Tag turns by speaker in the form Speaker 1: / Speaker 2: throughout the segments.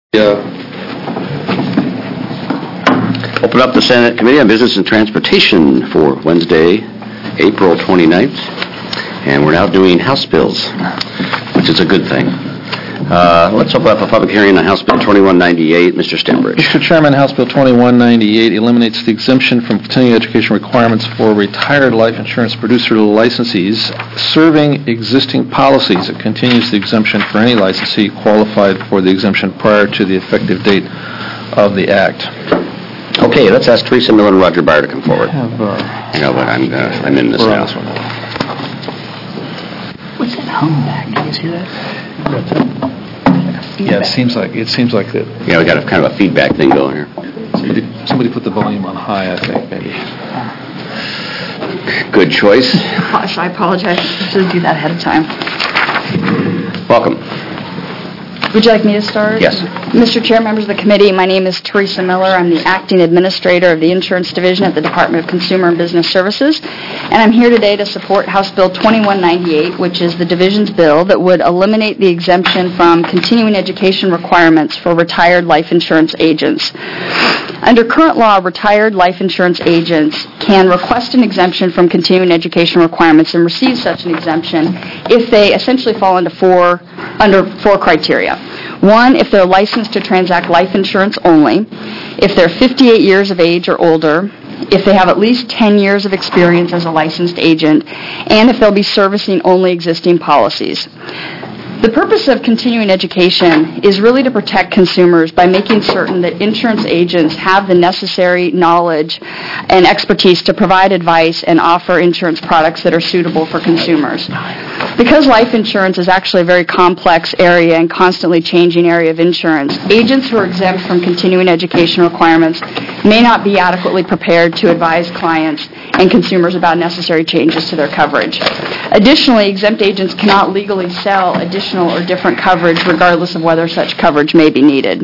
Speaker 1: Open up the Senate Committee on Business and Transportation for Wednesday, April 29th. And we're now doing House bills, which is a good thing. Let's open up a public hearing on House Bill 2198. Mr. Stembridge.
Speaker 2: Mr. Chairman, House Bill 2198 eliminates the exemption from continuing education requirements for retired life insurance producer licensees serving existing policies. It continues the exemption for any licensee qualified for the exemption prior to the effective date of the Act.
Speaker 1: Okay, let's ask Teresa Miller and Roger Byer to come forward. I know, but I'm in this now.
Speaker 3: What's that hum back? Can you see that?
Speaker 2: Yeah, it seems like that.
Speaker 1: Yeah, we got a kind of a feedback thing going here.
Speaker 2: Somebody put the volume on high, I think, maybe.
Speaker 1: Good choice.
Speaker 3: Gosh, I apologize. I should do that ahead of time.
Speaker 1: Welcome.
Speaker 3: Would you like me to start?
Speaker 1: Yes.
Speaker 3: Mr. Chair, members of the committee, my name is Teresa Miller. I'm the Acting Administrator of the Insurance Division at the Department of Consumer and Business Services, and I'm here today to support House Bill 2198, which is the division's bill that would eliminate the exemption from continuing education requirements for retired life insurance agents. Under current law, retired life insurance agents can request an exemption from continuing education requirements and receive such an exemption if they essentially fall under four criteria. One, if they're licensed to transact life insurance only, if they're 58 years of age or older, if they have at least 10 years of experience as a licensed agent, and if they'll be servicing only existing policies. The purpose of continuing education is really to protect consumers by making certain that insurance agents have the necessary knowledge and expertise to provide advice and offer insurance products that are suitable for consumers. Because life insurance is actually a very complex area and constantly changing area of insurance, agents who are exempt from continuing education requirements may not be adequately prepared to advise clients and consumers about necessary changes to their coverage. Additionally, exempt agents cannot legally sell additional or different coverage regardless of whether such coverage may be needed.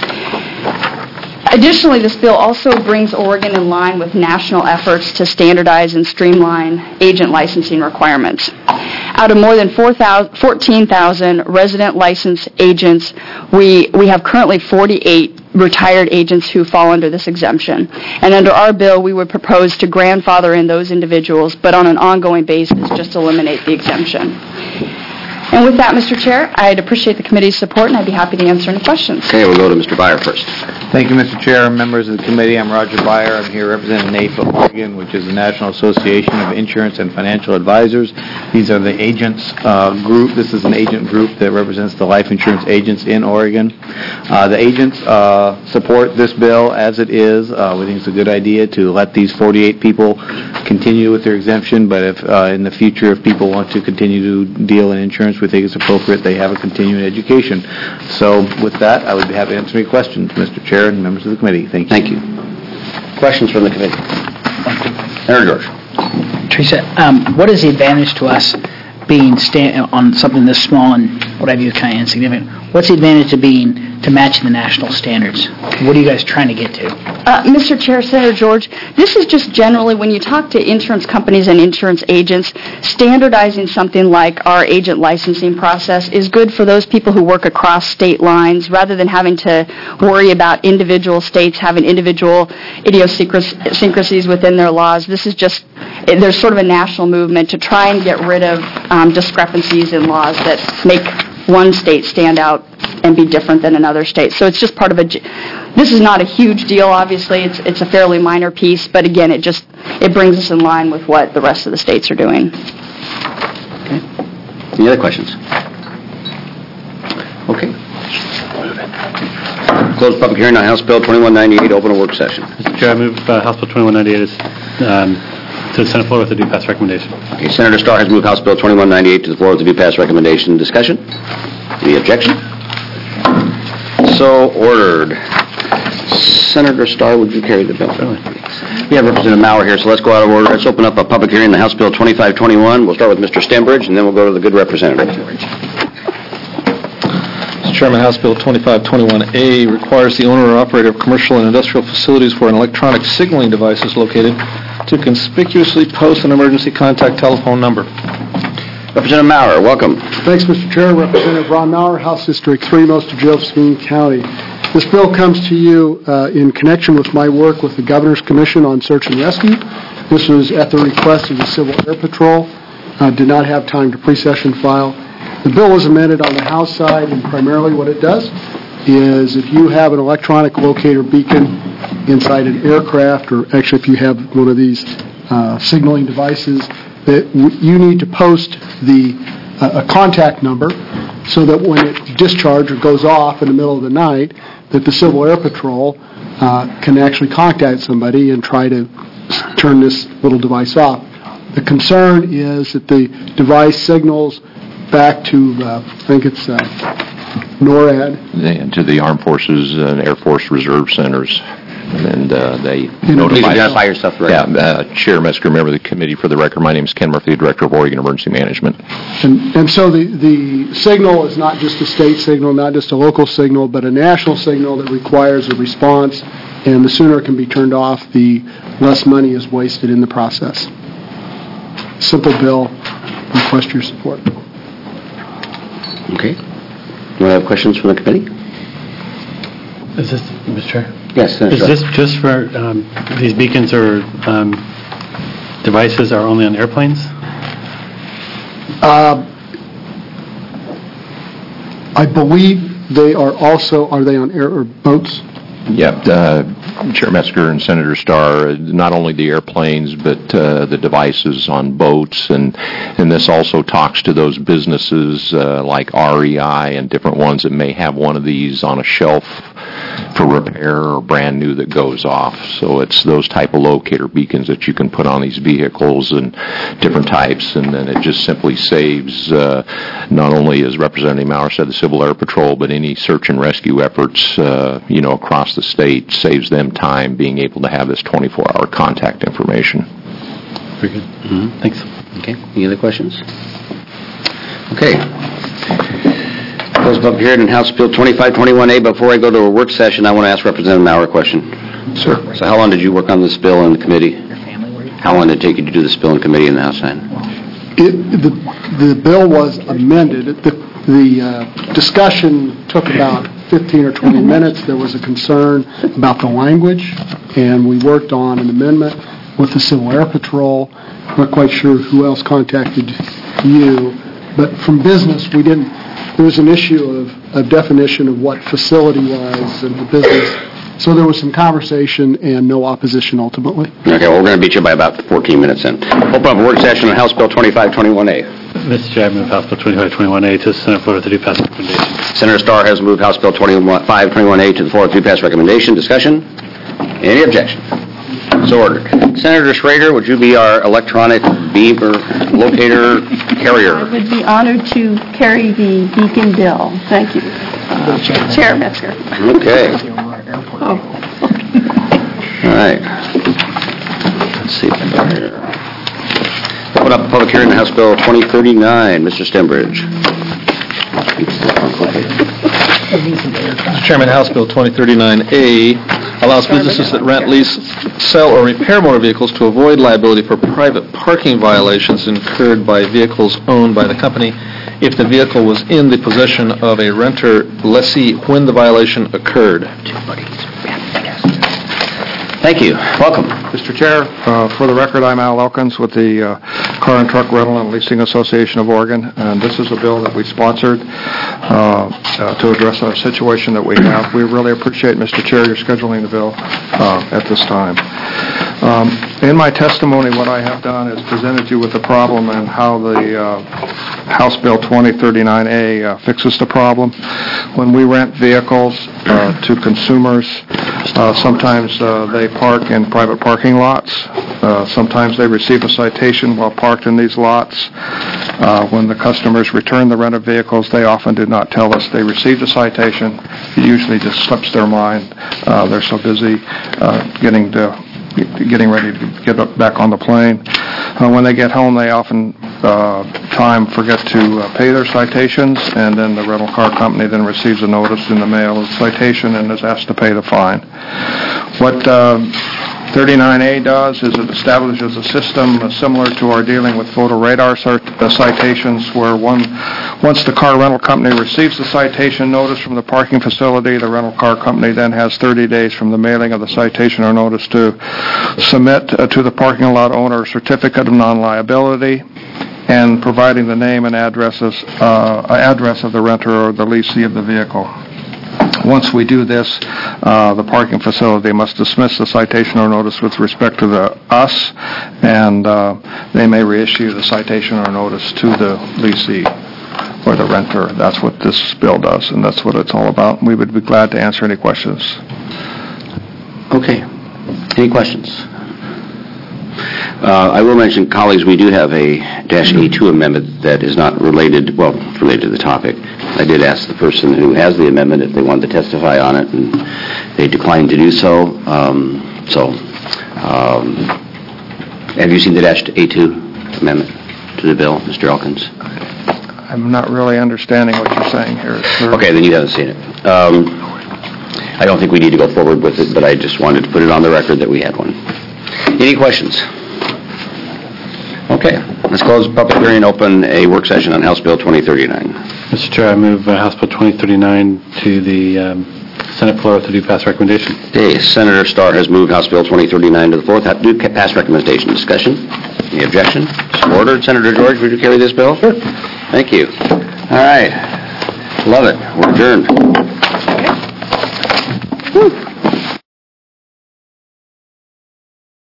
Speaker 3: Additionally, this bill also brings Oregon in line with national efforts to standardize and streamline agent licensing requirements. Out of more than 14,000 resident licensed agents, we have currently 48 retired agents who fall under this exemption. And under our bill, we would propose to grandfather in those individuals, but on an ongoing basis, just eliminate the exemption. And with that, Mr. Chair, I'd appreciate the committee's support, and I'd be happy to answer any questions.
Speaker 1: Okay, we'll go to Mr. Byer first.
Speaker 4: Thank you, Mr. Chair. Members of the committee, I'm Roger Byer. I'm here representing NAIFA Oregon, which is the National Association of Insurance and Financial Advisors. These are the agents group. This is an agent group that represents the life insurance agents in Oregon. The agents support this bill as it is. We think it's a good idea to let these 48 people continue with their exemption, but if in the future, if people want to continue to deal in insurance, we think it's appropriate they have a continuing education. So with that, I would be happy to answer any questions, Mr. Chair and members of the committee. Thank you.
Speaker 1: Thank you. Questions from the committee? Senator George.
Speaker 5: Teresa, what is the advantage to us being on something this small and whatever you kind of insignificant? What's the advantage of being to matching the national standards? What are you guys trying to get to?
Speaker 3: Mr. Chair, Senator George, this is just generally when you talk to insurance companies and insurance agents, standardizing something like our agent licensing process is good for those people who work across state lines rather than having to worry about individual states having individual idiosyncrasies within their laws. This is just, there's sort of a national movement to try and get rid of discrepancies in laws that make one state stand out and be different than another state. So it's just part of this is not a huge deal, obviously. It's a fairly minor piece, but again, it brings us in line with what the rest of the states are doing.
Speaker 1: Okay. Any other questions? Okay. Close public hearing on House Bill 2198, open a work session.
Speaker 6: Mr. Chair, I move House Bill 2198 is to the Senate floor with a due pass recommendation.
Speaker 1: Okay, Senator Starr has moved House Bill 2198 to the floor with a due pass recommendation. Discussion? Any objection? So ordered. Senator Starr, would you carry the bill? We have Representative Maurer here, so let's go out of order. Let's open up a public hearing on House Bill 2521. We'll start with Mr. Stembridge, and then we'll go to the good representative.
Speaker 2: Mr. Chairman, House Bill 2521A requires the owner or operator of commercial and industrial facilities where an electronic signaling device is located to conspicuously post an emergency contact telephone number.
Speaker 1: Representative Maurer, welcome.
Speaker 7: Thanks, Mr. Chair. Representative Ron Maurer, House District 3, most of Josephine County. This bill comes to you in connection with my work with the Governor's Commission on Search and Rescue. This was at the request of the Civil Air Patrol. Did not have time to pre-session file. The bill was amended on the House side, and primarily what it does is if you have an electronic locator beacon inside an aircraft, or actually if you have one of these signaling devices, that you need to post a contact number so that when it discharges or goes off in the middle of the night, that the Civil Air Patrol can actually contact somebody and try to turn this little device off. The concern is that the device signals back to, I think it's NORAD.
Speaker 8: To the Armed Forces and Air Force Reserve Centers. And they
Speaker 1: Please
Speaker 8: notify...
Speaker 1: identify yourself, right?
Speaker 8: Yeah, Chair Metzger, member of the committee for the record. My name is Ken Murphy, Director of Oregon Emergency Management.
Speaker 7: And so the signal is not just a state signal, not just a local signal, but a national signal that requires a response, and the sooner it can be turned off, the less money is wasted in the process. Simple bill. Request your support.
Speaker 1: Okay. Do you have questions from the committee?
Speaker 6: Is this, Mr. Chair?
Speaker 1: Yes, Senator.
Speaker 6: Is this just for these beacons or devices are only on airplanes?
Speaker 7: I believe they are also, are they on air or boats?
Speaker 8: Yeah, Chair Metzger and Senator Starr, not only the airplanes, but the devices on boats, and this also talks to those businesses like REI and different ones that may have one of these on a shelf for repair or brand new that goes off. So it's those type of locator beacons that you can put on these vehicles and different types, and then it just simply saves, not only as Representative Maurer said, the Civil Air Patrol, but any search and rescue efforts, across the state, saves them time being able to have this 24-hour contact information.
Speaker 6: Very good.
Speaker 1: Mm-hmm.
Speaker 6: Thanks.
Speaker 1: Okay. Any other questions? Okay. Close public hearing in House Bill 2521A. Before I go to a work session, I want to ask Representative Maurer a question.
Speaker 7: Sir.
Speaker 1: So how long did you work on this bill in the committee?
Speaker 5: Your family, where you
Speaker 1: How long did it take you to do this bill in committee in the House side?
Speaker 7: The bill was amended. The discussion took about 15 or 20 minutes. There was a concern about the language, and we worked on an amendment with the Civil Air Patrol. I'm not quite sure who else contacted you, but from business, there was an issue of definition of what facility was and the business. So there was some conversation and no opposition ultimately.
Speaker 1: Okay, well, we're going to beat you by about 14 minutes then. Open up a work session on House Bill 2521A.
Speaker 6: Mr. Chair, I move House Bill 2521A to the Senate floor with a due pass recommendation.
Speaker 1: Senator Starr has moved House Bill 2521A to the floor with due pass recommendation. Discussion? Any objection? So ordered. Senator Schrader, would you be our electronic beamer locator carrier?
Speaker 9: I would be honored to carry the beacon bill. Thank you. Chair Metzger.
Speaker 1: Okay.
Speaker 9: Oh.
Speaker 1: All right. Let's see if I can hear. Open up a public hearing on House Bill 2039. Mr. Stenbridge.
Speaker 2: Mr. Chairman, House Bill 2039A allows businesses that rent, lease, sell, or repair motor vehicles to avoid liability for private parking violations incurred by vehicles owned by the company if the vehicle was in the possession of a renter lessee when the violation occurred.
Speaker 1: Thank you. Welcome.
Speaker 10: Mr. Chair, for the record, I'm Al Elkins with the Car and Truck Rental and Leasing Association of Oregon, and this is a bill that we sponsored to address a situation that we have. We really appreciate, Mr. Chair, your scheduling the bill at this time. In my testimony, what I have done is presented you with the problem and how the House Bill 2039A fixes the problem. When we rent vehicles to consumers, sometimes they park in private parking lots. Sometimes they receive a citation while parked in these lots. When the customers return the rented vehicles, they often do not tell us they received a citation. It usually just slips their mind. They're so busy getting ready to get back on the plane. When they get home, they often forget to pay their citations, and then the rental car company then receives a notice in the mail of citation and is asked to pay the fine. What 39A does is it establishes a system similar to our dealing with photo radar citations, where once the car rental company receives the citation notice from the parking facility, the rental car company then has 30 days from the mailing of the citation or notice to submit to the parking lot owner a certificate of non-liability and providing the name and address of the renter or the lessee of the vehicle. Once we do this, the parking facility must dismiss the citation or notice with respect to us, and they may reissue the citation or notice to the lessee or the renter. That's what this bill does, and that's what it's all about. We would be glad to answer any questions.
Speaker 1: Okay. Any questions? I will mention, colleagues, we do have a -A2 amendment that is not related to the topic. I did ask the person who has the amendment if they wanted to testify on it, and they declined to do so. Have you seen the -A2 amendment to the bill, Mr. Elkins?
Speaker 10: I'm not really understanding what you're saying here, sir.
Speaker 1: Okay, then you haven't seen it. I don't think we need to go forward with it, but I just wanted to put it on the record that we had one. Any questions? Okay, let's close the public hearing and open a work session on House Bill 2039.
Speaker 6: Mr. Chair, I move House Bill 2039 to the Senate floor with a due pass recommendation.
Speaker 1: Okay, Senator Starr has moved House Bill 2039 to the floor with due pass recommendation. Discussion? Any objection? So ordered. Senator George, would you carry this bill? Sure. Thank you. All right. Love it. We're adjourned.